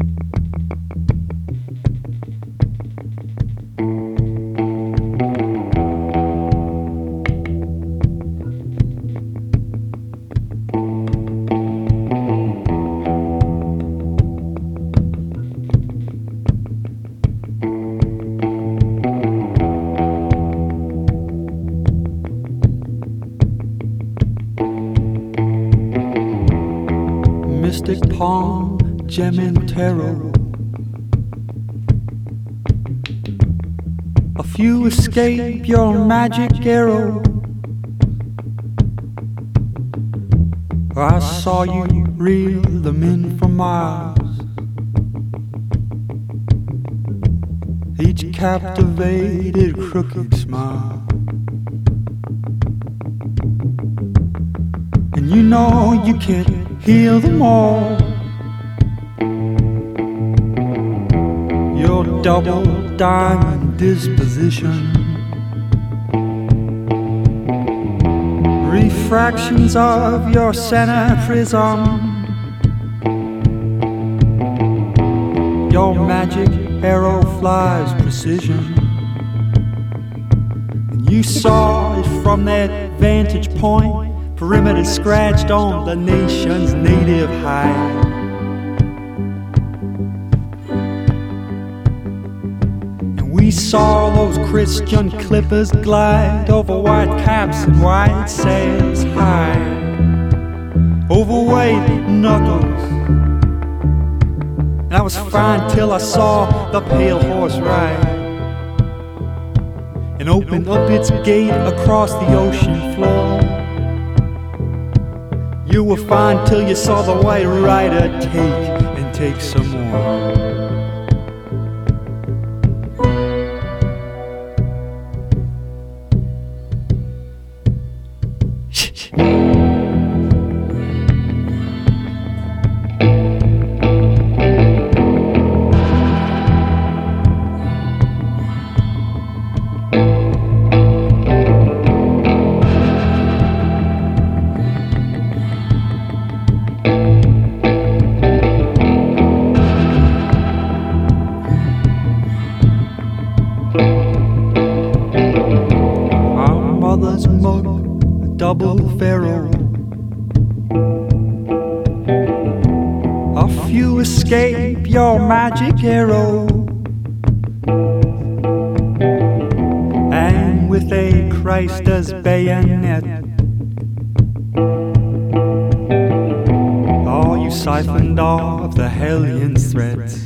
Mystic palm, gem and tarot. A few escape your magic arrow. I saw you reel them in for miles, each captivated crooked smile. And you know you can't heal them all. Your double diamond disposition, refractions of your center prism, your magic arrow flies precision. And you saw it from that vantage point, perimeter scratched on the nation's native hide. And we saw those Christian clippers glide over white caps and white sails high, overweight knuckles. And I was fine till I saw the pale horse ride and open up its gate across the ocean floor. You were fine till you saw the white rider take some more. Mug, double pharaoh. A few escape your magic arrow, and with a Christ as bayonet, all you siphoned off the hellion's threats.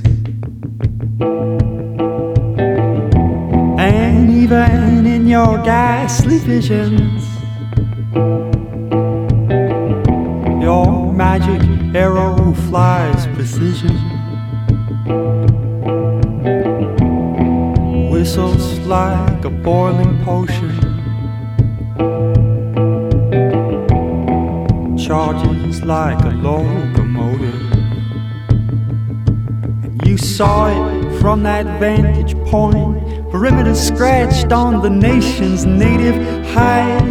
And even in your ghastly visions, your magic arrow flies precision, whistles like a boiling potion, charges like a locomotive. And you saw it from that vantage point, perimeter scratched on the nation's native hide.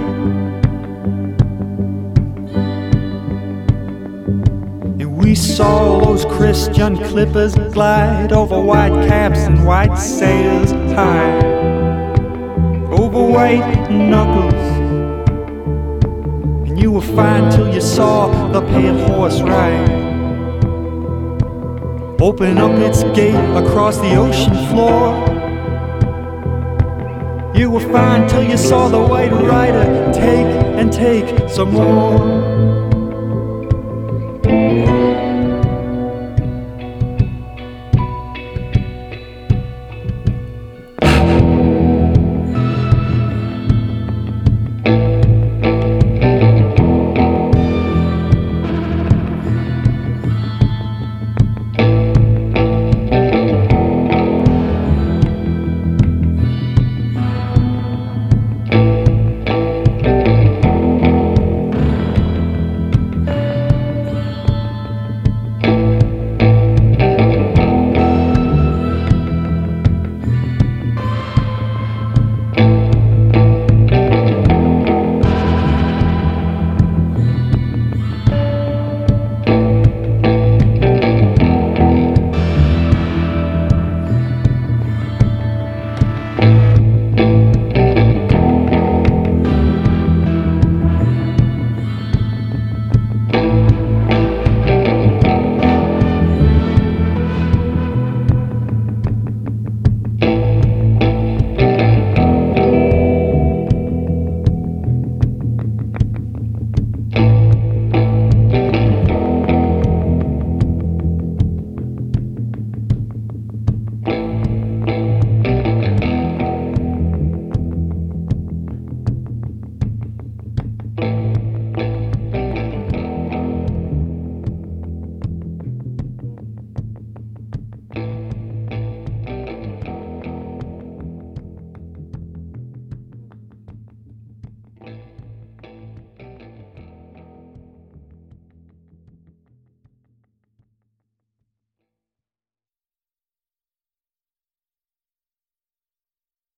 And we saw those Christian clippers glide over white caps and white sails high, overweight knuckles. And you were fine till you saw the pale horse ride, open up its gate across the ocean floor. You were fine till you saw the white rider take some more.